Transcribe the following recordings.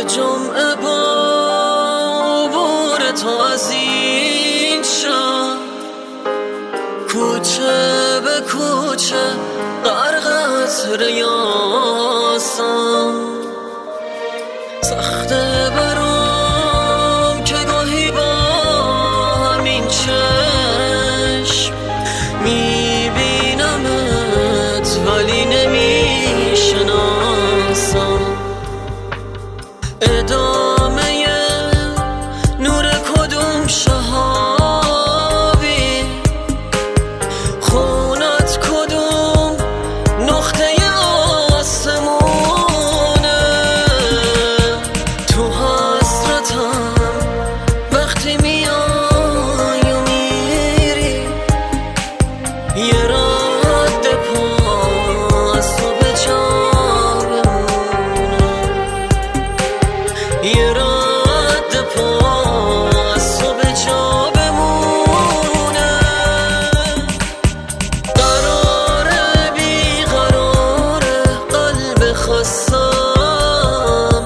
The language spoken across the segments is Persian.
جمعه با عبور تو از این شهر، کوچه به کوچه غرقت ریاسم. سخته برام که گاهی با همین چشم میبینمت ولی نمیشناسم. ادامه نور کدوم شهابی، خونت کدوم نقطه آسمونه. تو حسرتم وقتی میای و میری، یه رد پا از تو به جا بمونه. یه رد پا از تو به جا بمونه. قراره بیقراره قلب خستم،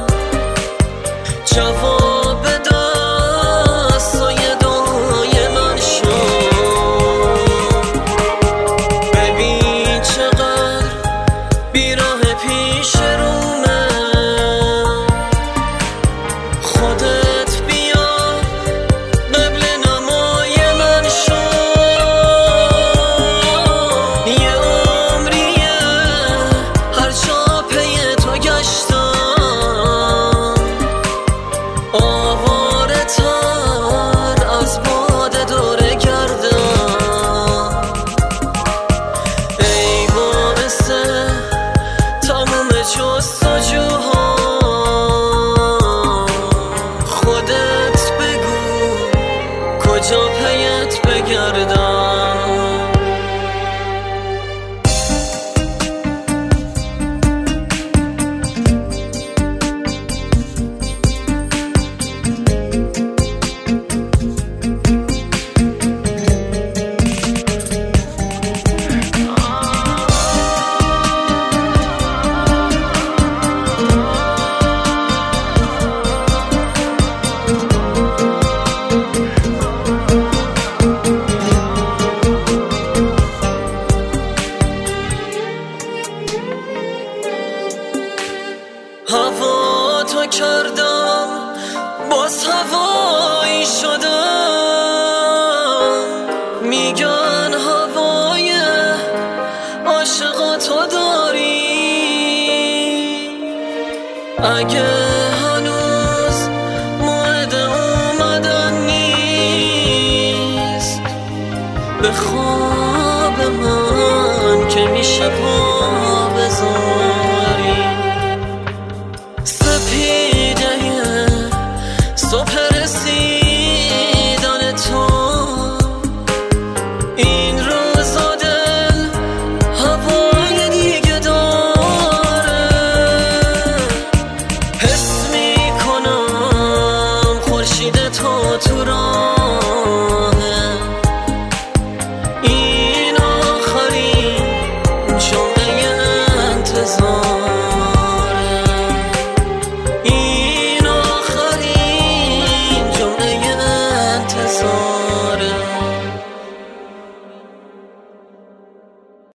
جواب دستای دعای من شد. ببین چقدر بیراه پیش رومه، خودت بیا قبل نمای من شو. یه عمریه هر جا پی تو گشتم، آواره تر از باد دوره گردم. ای باعث تموم جستجوها، خودت بگو کجا پیت بگردم. هوا تو کردم باز هوایی شدم، میگن هوای عاشقا تو داری. اگه هنوز موعد اومدن نیست، به خواب من که میشه